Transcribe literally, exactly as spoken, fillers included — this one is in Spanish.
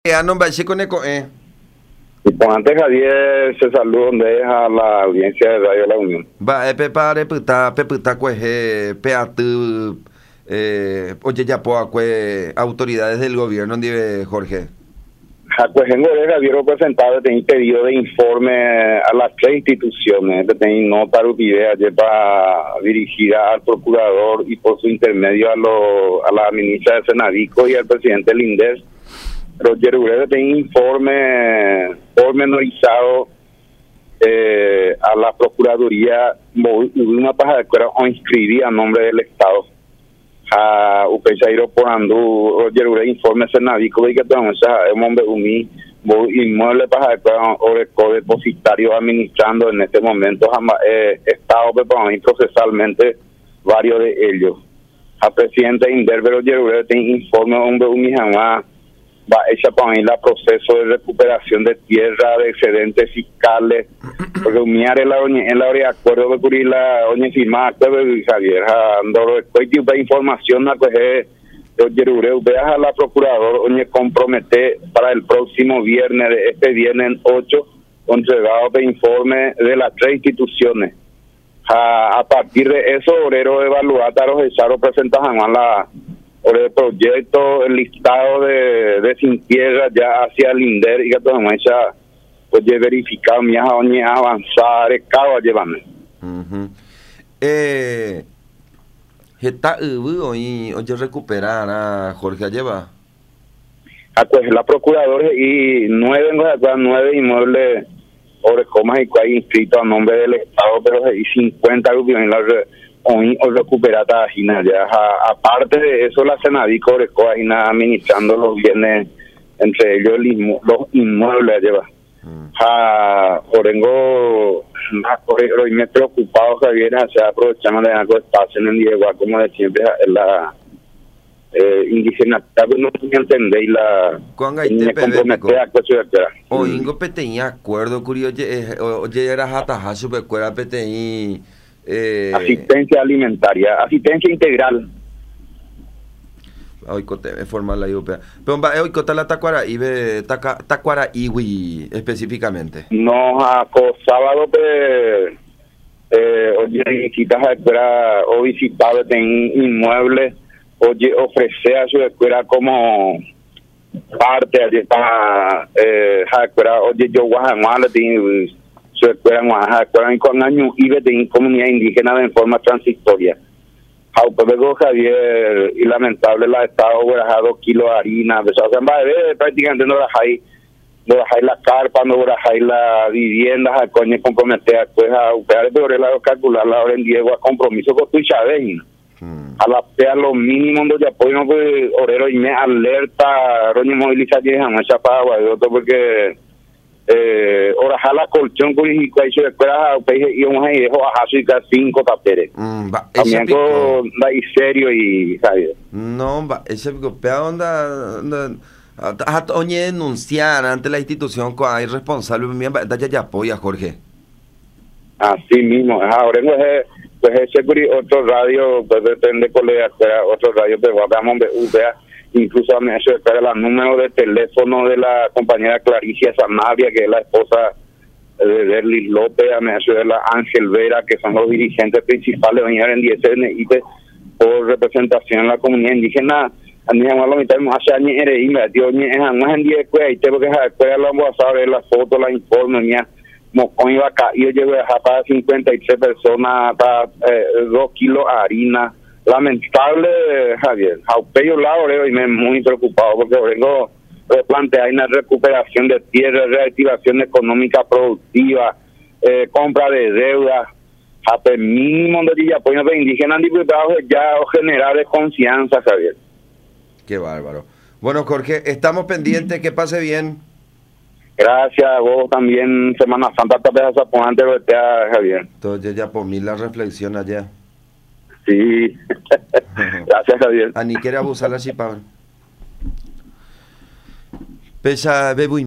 Ya no va a con eco, eh. Y pues antes Javier se saluda donde es a la audiencia de Radio La Unión. Va a prepare puta, peputa cueje, peatu, eh, oye ya po acue autoridades del gobierno, donde Jorge. Jacuejengo de Javier representado este pedido de informe a las tres instituciones, este nota idea para dirigida al procurador y por su intermedio a, lo, a la ministra de Senadico y al presidente Lindes. Roger Ureda tiene informe pormenorizado eh, a la Procuraduría una paja de cuera o inscribir a nombre del Estado. A Upechairo por Andú, Roger Ureda informe Senadico y que tenemos esa hombre uni inmueble paja de cuera o depositario administrando en este momento eh, Estado preparado procesalmente varios de ellos. A presidente Inderbe Roger Ureda tiene informe hombre uni jamás va hecha para mí la proceso de recuperación de tierra, de excedentes fiscales, porque unir en la en la de acuerdo de cubrir la oña firmada acuerdo de Javier, andoro después de información a coger yo veas a la procurador oña compromete para el próximo viernes, de este viernes ocho, entregado de informe de las tres instituciones. A, a partir de eso, obrero evaluar a los echar presentajan a la por el proyecto, el listado de, de sin tierra ya hacia el INDER y que todo el pues ya verificado mi avanzar el cabo a llevarme. Eh, está hoy oye recuperar a Jorge lleva. Ah, pues la procuradora y nueve nueve inmuebles Orecomas y hay inscritos a nombre del Estado, pero y cincuenta en la hoy o recuperar Tajina ya a, aparte de eso la Senadico Orecoajina administrando los bienes entre ellos el inmu, los inmuebles lleva mm. a Orengo hoy me he preocupado Javier o sea aprovechando de algo espacio en el Diego como de siempre la eh, indígena no me entendéis la me compromete a cuestión o ingo peteña acuerdo curioso oye era jataja super cuera peteñi Eh, asistencia alimentaria, asistencia integral. Hoy cote formal la europea. Pero va hoy cota la tacuara y ve tacuara iwi específicamente. No a sábado de eh oye visitas a escuela o visitado en inmuebles, oye ofrecer a su escuela como parte allí está eh a escuela oye yo guajamala tiene se esperan a con años y de comunidad indígena en forma transitoria. Luego Javier y lamentable la estado dos kilos de harina, o sea, prácticamente no hay no hay la carpa, no hay la vivienda, a coño comprometer pues a operar el lado calcular la hora en Diego a compromiso con tu Chávez. A la pea lo mínimo donde apoyo pues orero y me alerta roño movilización a mucha para porque eh ora jala colchón con y cuál se espera y un ahí dejo a Jasica cinco taperes también con la serio y Javier no va ese golpea onda a oñe denunciar ante la institución que hay responsable bien da ya apoya Jorge así mismo ahora pues ese otro radio pues depende colega otro radio pero vamos a incluso me hace esperar el número de teléfono de la compañera Claricia Sanabria, que es la esposa de Derlis López, me hace ver la Ángel Vera, que son los dirigentes principales de en diez N I P por representación en la comunidad indígena. A mí me lo mitamos hace años y me dio es más en diez pues ahí tengo que después lo vamos a ver las fotos, la informe mía. Mocón iba acá, yo llevo a para cincuenta y tres personas, para eh, dos kilos de harina. Lamentable, Javier. Aupello lado y me muy preocupado porque vengo a plantear una recuperación de tierra, reactivación económica productiva, eh, compra de deuda, hasta el mínimo de apoyo de indígenas diputados ya generar de confianza, Javier. Qué bárbaro. Bueno, Jorge, estamos pendientes, que pase bien. Gracias, vos también, Semana Santa, te ves a ponerte, Javier. Entonces ya por mí la reflexión allá. Sí, gracias Javier. A ni quiere abusar la chipa. Pesa, bebo